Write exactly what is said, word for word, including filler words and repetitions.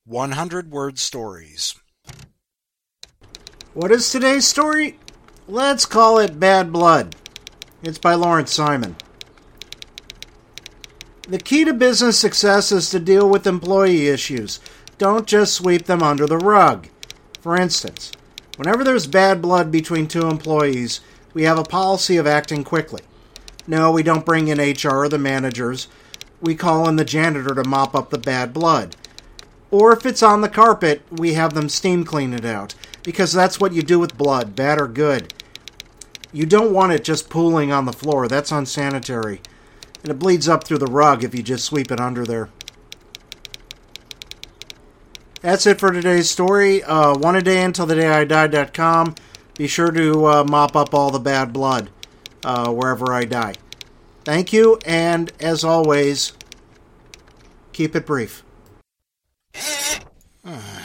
hundred word stories. What is today's story? Let's call it Bad Blood. It's by Lawrence Simon. The key to business success is to deal with employee issues. Don't just sweep them under the rug. For instance, whenever there's bad blood between two employees, we have a policy of acting quickly. No, we don't bring in H R or the managers. We call in the janitor to mop up the bad blood. Or if it's on the carpet, we have them steam clean it out. Because that's what you do with blood, bad or good. You don't want it just pooling on the floor. That's unsanitary. And it bleeds up through the rug if you just sweep it under there. That's it for today's story. Uh, one a day until the day I die dot com. Be sure to uh, mop up all the bad blood uh, wherever I die. Thank you, and as always, keep it brief.